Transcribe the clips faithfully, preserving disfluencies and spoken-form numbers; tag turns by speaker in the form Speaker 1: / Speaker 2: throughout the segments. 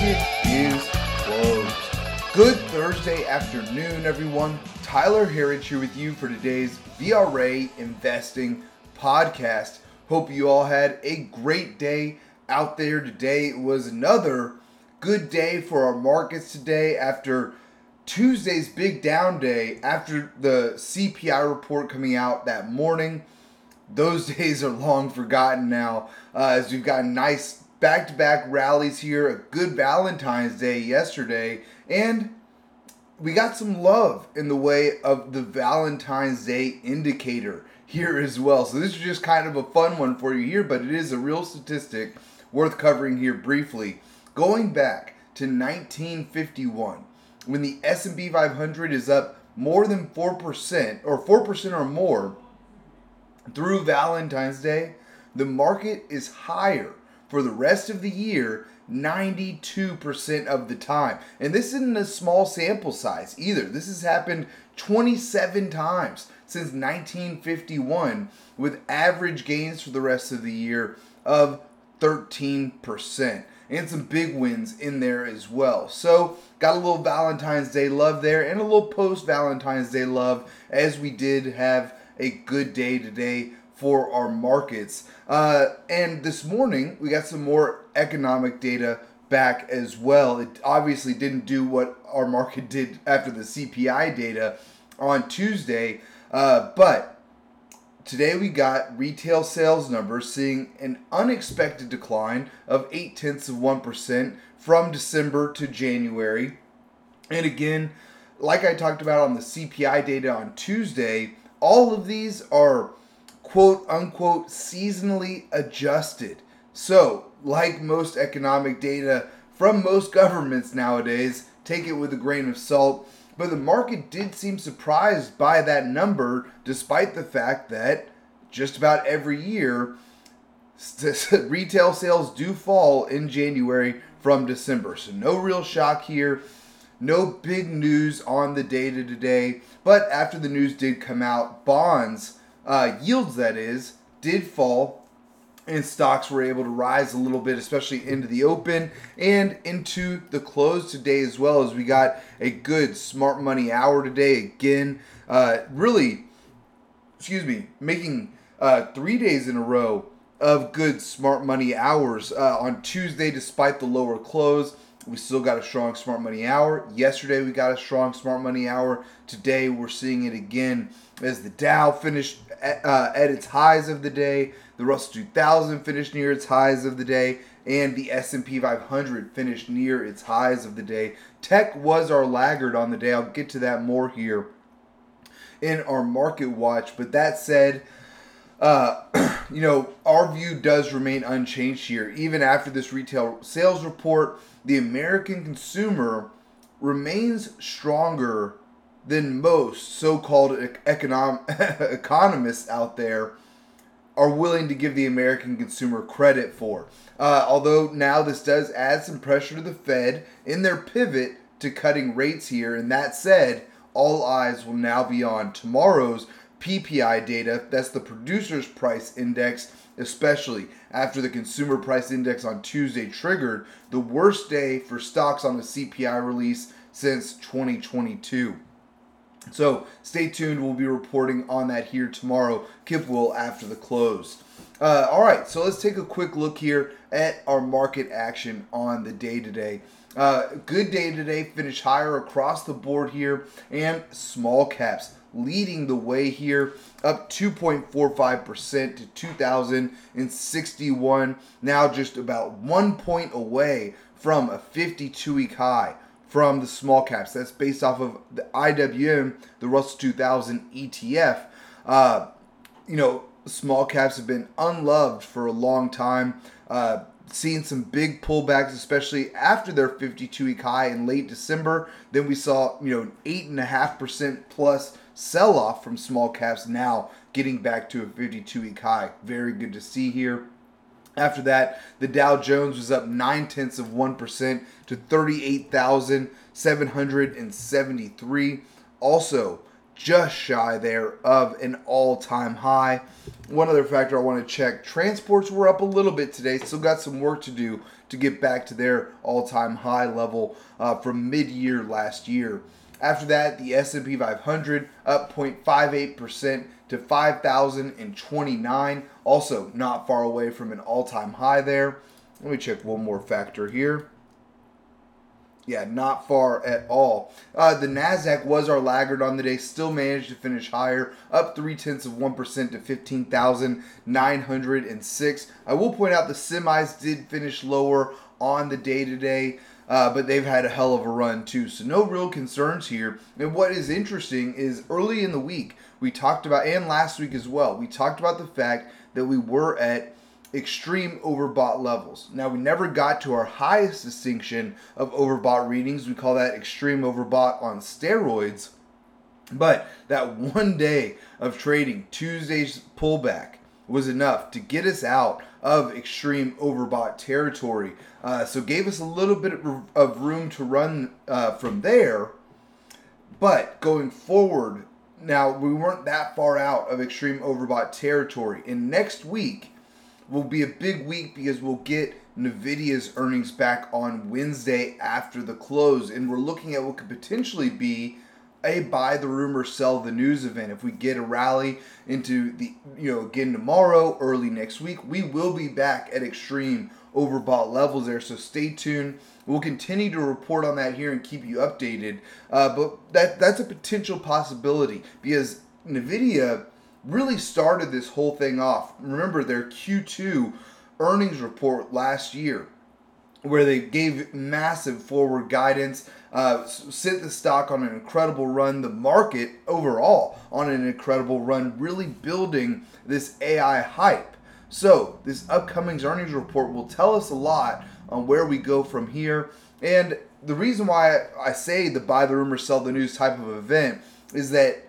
Speaker 1: market is closed. Good Thursday afternoon, everyone. Tyler Herridge here with you for today's V R A Investing Podcast. Hope you all had a great day out there today. It was another good day for our markets today after Tuesday's big down day, after the C P I report coming out that morning. Those days are long forgotten now, uh, as we've got nice back-to-back rallies here, a good Valentine's Day yesterday, and we got some love in the way of the Valentine's Day indicator here as well. So this is just kind of a fun one for you here, but it is a real statistic worth covering here briefly. Going back to nineteen fifty-one, when the S and P five hundred is up more than four percent, or four percent or more, through Valentine's Day, the market is higher for the rest of the year ninety-two percent of the time. And this isn't a small sample size either. This has happened twenty-seven times since nineteen fifty-one, with average gains for the rest of the year of thirteen percent. And some big wins in there as well. So got a little Valentine's Day love there and a little post-Valentine's Day love, as we did have a good day today for our markets. Uh, and this morning, we got some more economic data back as well. It obviously didn't do what our market did after the C P I data on Tuesday, uh, but today we got retail sales numbers seeing an unexpected decline of eight tenths of one percent from December to January. And again, like I talked about on the C P I data on Tuesday, all of these are quote unquote seasonally adjusted. So, like most economic data from most governments nowadays, take it with a grain of salt. But the market did seem surprised by that number, despite the fact that just about every year, retail sales do fall in January from December. So no real shock here. No big news on the data today. But after the news did come out, bonds, uh, yields that is, did fall. And stocks were able to rise a little bit, especially into the open and into the close today as well, as we got a good smart money hour today. Again, uh, really, excuse me, making uh, three days in a row of good smart money hours. Uh, on Tuesday, despite the lower close, we still got a strong smart money hour. Yesterday, we got a strong smart money hour. Today, we're seeing it again as the Dow finished at, uh, at its highs of the day. The Russell two thousand finished near its highs of the day, and the S and P five hundred finished near its highs of the day. Tech was our laggard on the day. I'll get to that more here in our market watch. But that said, uh, you know, our view does remain unchanged here. Even after this retail sales report, the American consumer remains stronger than most so-called econom- economists out there are willing to give the American consumer credit for. Uh, although now this does add some pressure to the Fed in their pivot to cutting rates here. And that said, all eyes will now be on tomorrow's P P I data. That's the Producers Price Index, especially after the Consumer Price Index on Tuesday triggered the worst day for stocks on the C P I release since twenty twenty-two. So stay tuned. We'll be reporting on that here tomorrow. Kip will after the close. Uh, all right, so let's take a quick look here at our market action on the day today. Uh, good day today. Finished higher across the board here, and small caps leading the way here, up two point four five percent to two thousand sixty-one. Now just about one point away from a fifty-two week high from the small caps. That's based off of the I W M, the Russell two thousand E T F. Uh, you know, small caps have been unloved for a long time. Uh, seen some big pullbacks, especially after their fifty-two week high in late December. Then we saw, you know, an eight point five percent plus sell-off from small caps, now getting back to a fifty-two week high. Very good to see here. After that, the Dow Jones was up nine tenths of one percent to thirty-eight thousand seven hundred seventy-three. Also, just shy there of an all-time high. One other factor I want to check, transports were up a little bit today. Still got some work to do to get back to their all-time high level uh, from mid-year last year. After that, the S and P five hundred up zero point five eight percent to five thousand twenty-nine. Also not far away from an all-time high there. Let me check one more factor here. Yeah, not far at all. Uh, the NASDAQ was our laggard on the day, still managed to finish higher, up three tenths of one percent to fifteen thousand nine hundred six. I will point out the semis did finish lower on the day today, uh, but they've had a hell of a run too, so no real concerns here. And what is interesting is early in the week, we talked about, and last week as well, we talked about the fact that we were at extreme overbought levels. Now, we never got to our highest distinction of overbought readings. We call that extreme overbought on steroids. But that one day of trading, Tuesday's pullback, was enough to get us out of extreme overbought territory. Uh, so gave us a little bit of room to run uh, from there. But going forward, now we weren't that far out of extreme overbought territory. And next week will be a big week because we'll get NVIDIA's earnings back on Wednesday after the close. And we're looking at what could potentially be a buy the rumor, sell the news event. If we get a rally into the, you know, again tomorrow, early next week, we will be back at extreme overbought levels there. So stay tuned. We'll continue to report on that here and keep you updated. Uh, but that that's a potential possibility because NVIDIA really started this whole thing off. Remember their Q two earnings report last year, where they gave massive forward guidance, uh, sent the stock on an incredible run, the market overall on an incredible run, really building this A I hype. So this upcoming earnings report will tell us a lot on where we go from here. And the reason why I say the buy the rumor, sell the news type of event is that,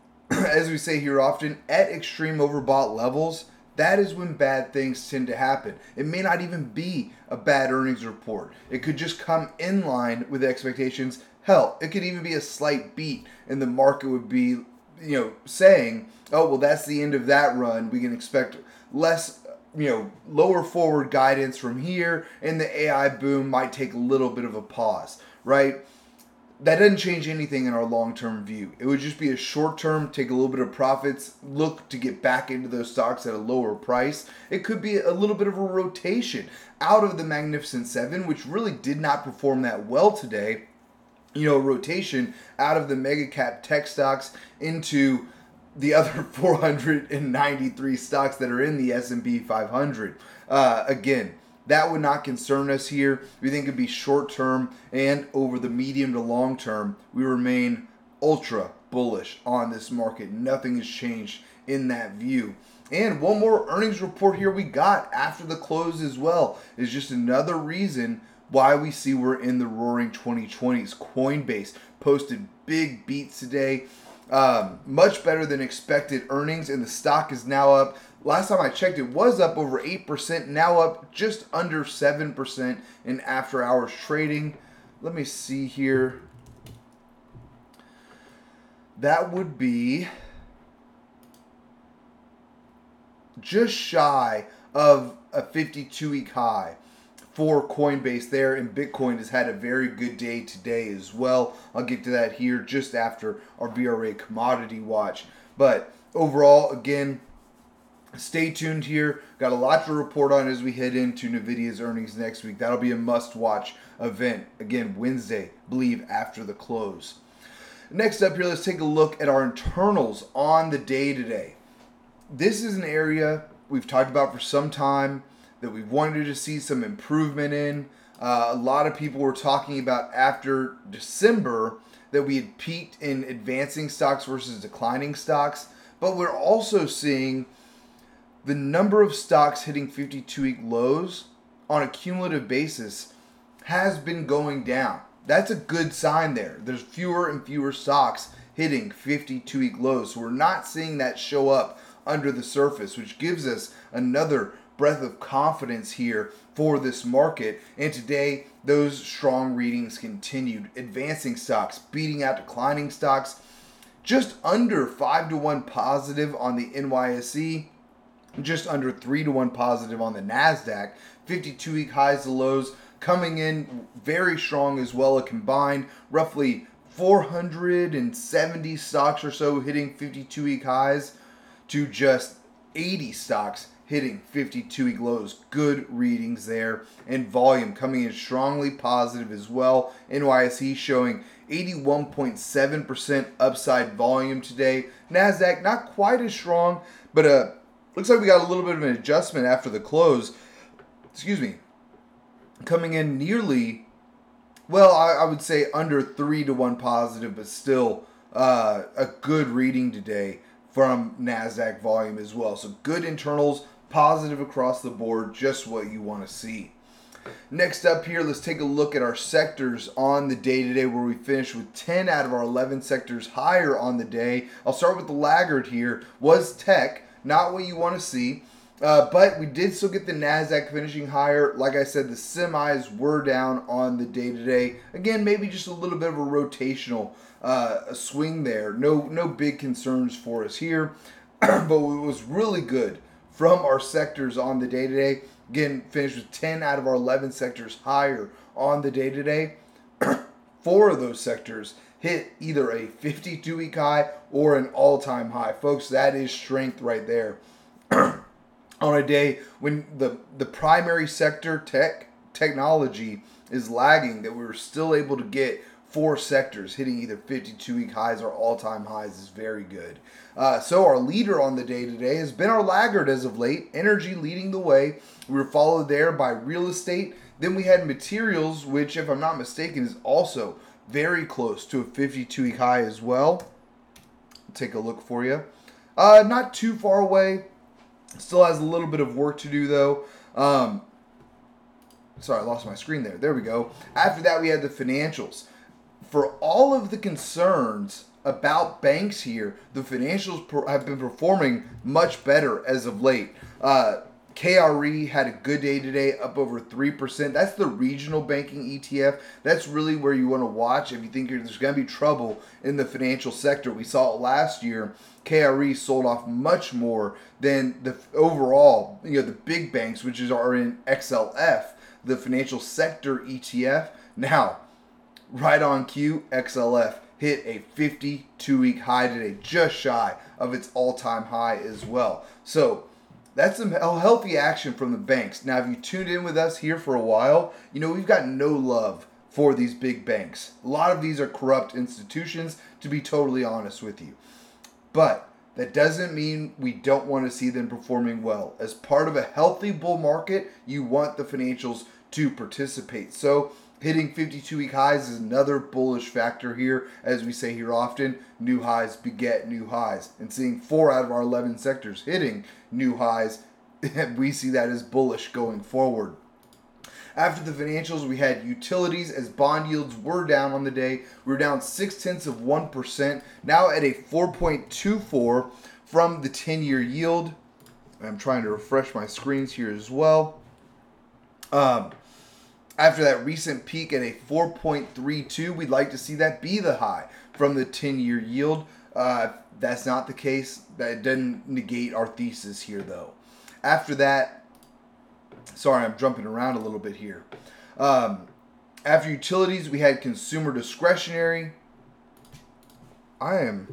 Speaker 1: as we say here often, at extreme overbought levels, that is when bad things tend to happen. It may not even be a bad earnings report. It could just come in line with expectations. Hell, it could even be a slight beat, and the market would be, you know, saying, oh, well, that's the end of that run. We can expect less, you know, lower forward guidance from here, and the A I boom might take a little bit of a pause, right? That doesn't change anything in our long-term view. It would just be a short-term, take a little bit of profits, look to get back into those stocks at a lower price. It could be a little bit of a rotation out of the Magnificent Seven, which really did not perform that well today. You know, rotation out of the mega cap tech stocks into the other four hundred ninety-three stocks that are in the S and P five hundred. Uh, again, that would not concern us here. We think it'd be short term, and over the medium to long term, we remain ultra bullish on this market. Nothing has changed in that view. And one more earnings report here we got after the close as well is just another reason why we see we're in the roaring twenty twenties. Coinbase posted big beats today. Um, much better than expected earnings, and the stock is now up. Last time I checked, it was up over eight percent, now up just under seven percent in after hours trading. Let me see here. That would be just shy of a fifty-two week high for Coinbase there, and Bitcoin has had a very good day today as well. I'll get to that here just after our V R A commodity watch. But overall, again, stay tuned here. Got a lot to report on as we head into NVIDIA's earnings next week. That'll be a must-watch event. Again, Wednesday, I believe, after the close. Next up here, let's take a look at our internals on the day today. This is an area we've talked about for some time that we wanted to see some improvement in. Uh, a lot of people were talking about after December that we had peaked in advancing stocks versus declining stocks, but we're also seeing the number of stocks hitting fifty-two week lows on a cumulative basis has been going down. That's a good sign there. There's fewer and fewer stocks hitting fifty-two week lows, so we're not seeing that show up under the surface, which gives us another breath of confidence here for this market. And today, those strong readings continued. Advancing stocks beating out declining stocks. just under five to one positive on the N Y S E, just under three to one positive on the NASDAQ. fifty-two week highs to lows coming in very strong as well. A combined roughly four hundred seventy stocks or so hitting fifty-two week highs to just eighty stocks hitting fifty-two week lows. Good readings there. And volume coming in strongly positive as well. N Y S E showing eighty-one point seven percent upside volume today. NASDAQ not quite as strong, but uh, looks like we got a little bit of an adjustment after the close. Excuse me. Coming in nearly, well, I, I would say under three to one positive, but still uh, a good reading today from NASDAQ volume as well. So good internals, positive across the board, just what you want to see. Next up here, let's take a look at our sectors on the day today, where we finished with ten out of our eleven sectors higher on the day. I'll start with the laggard here, was tech, not what you want to see. Uh, but we did still get the NASDAQ finishing higher. Like I said, the semis were down on the day today. Again, maybe just a little bit of a rotational uh, a swing there. No, no big concerns for us here. But it was really good from our sectors on the day today. Again, finished with ten out of our eleven sectors higher on the day today. Four of those sectors hit either a fifty-two week high or an all-time high. Folks, that is strength right there. On a day when the, the primary sector, tech, technology, is lagging, that we were still able to get four sectors hitting either fifty-two week highs or all-time highs is very good. Uh, so our leader on the day today has been our laggard as of late. Energy leading the way. We were followed there by real estate. Then we had materials, which, if I'm not mistaken, is also very close to a fifty-two week high as well. I'll take a look for you. Uh, not too far away. Still has a little bit of work to do, though. Um, sorry, I lost my screen there. There we go. After that, we had the financials. For all of the concerns about banks here, the financials per- have been performing much better as of late. Uh, K R E had a good day today, up over three percent. That's the regional banking E T F. That's really where you want to watch if you think there's going to be trouble in the financial sector. We saw it last year. K R E sold off much more than the overall, you know, the big banks, which is are in X L F, the financial sector E T F. Now, right on cue, X L F hit a fifty-two week high today, just shy of its all-time high as well. So that's some healthy action from the banks. Now, if you tuned in with us here for a while, you know we've got no love for these big banks. A lot of these are corrupt institutions, to be totally honest with you. But that doesn't mean we don't want to see them performing well. As part of a healthy bull market, you want the financials to participate. So hitting fifty-two week highs is another bullish factor here. As we say here often, new highs beget new highs. And seeing four out of our eleven sectors hitting new highs, we see that as bullish going forward. After the financials, we had utilities as bond yields were down on the day. We were down six tenths of one percent, now at a four point two four from the ten-year yield. I'm trying to refresh my screens here as well. Um, after that recent peak at a four point three two, we'd like to see that be the high from the ten-year yield. Uh, that's not the case. That doesn't negate our thesis here, though. After that, sorry, I'm jumping around a little bit here. Um, after utilities, we had consumer discretionary. I am...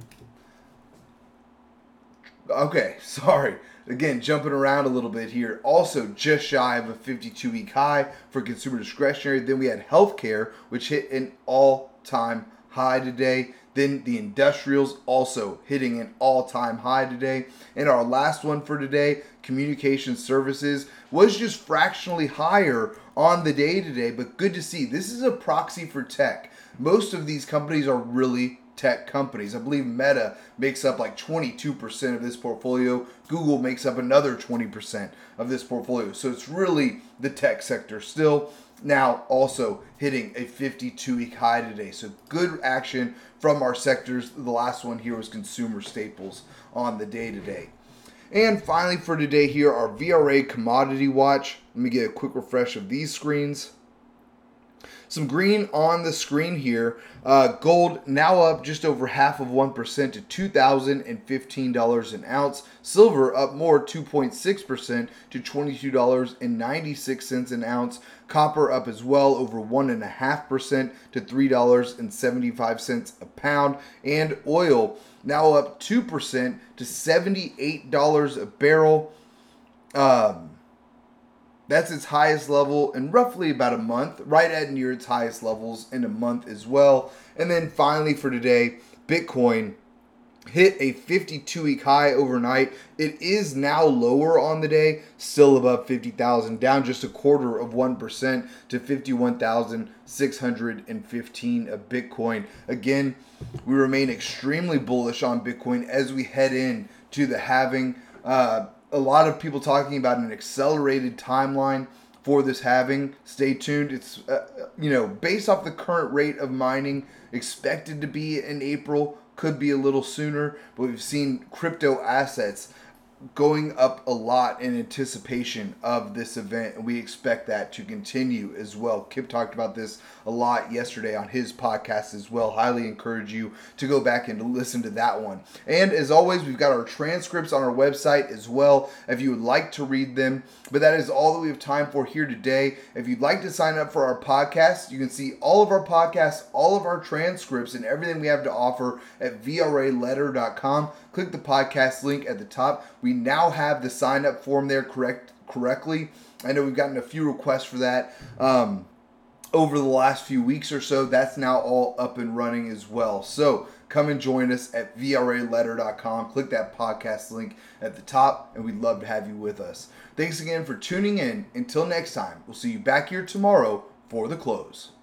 Speaker 1: Okay, sorry. Again, jumping around a little bit here. Also, just shy of a fifty-two week high for consumer discretionary. Then we had healthcare, which hit an all-time high today. Then the industrials also hitting an all-time high today. And our last one for today, communication services, was just fractionally higher on the day today, but good to see. This is a proxy for tech. Most of these companies are really tech companies. I believe Meta makes up like twenty-two percent of this portfolio. Google makes up another twenty percent of this portfolio. So it's really the tech sector still. Now also hitting a fifty-two week high today. So good action from our sectors. The last one here was consumer staples on the day today. And finally for today here, our V R A commodity watch. Let me get a quick refresh of these screens. Some green on the screen here. Uh, gold now up just over half of one percent to two thousand fifteen dollars an ounce. Silver up more, two point six percent to twenty-two dollars and ninety-six cents an ounce. Copper up as well, over one point five percent to three dollars and seventy-five cents a pound. And oil now up two percent to seventy-eight dollars a barrel. Um... That's its highest level in roughly about a month, right at near its highest levels in a month as well. And then finally for today, Bitcoin hit a fifty-two week high overnight. It is now lower on the day, still above fifty thousand, down just a quarter of one percent to fifty-one thousand six hundred fifteen a Bitcoin. Again, we remain extremely bullish on Bitcoin as we head in to the halving. Uh, A lot of people talking about an accelerated timeline for this halving. Stay tuned. It's, uh, you know, based off the current rate of mining, expected to be in April, could be a little sooner, but we've seen crypto assets going up a lot in anticipation of this event, and we expect that to continue as well. Kip talked about this a lot yesterday on his podcast as well. Highly encourage you to go back and to listen to that one. And as always, we've got our transcripts on our website as well if you would like to read them. But that is all that we have time for here today. If you'd like to sign up for our podcast, you can see all of our podcasts, all of our transcripts, and everything we have to offer at V R A letter dot com. Click the podcast link at the top. We now have the sign up form there correct correctly. I know we've gotten a few requests for that um, over the last few weeks or so. That's now all up and running as well. So come and join us at V R A letter dot com. Click that podcast link at the top, and we'd love to have you with us. Thanks again for tuning in. Until next time, we'll see you back here tomorrow for the close.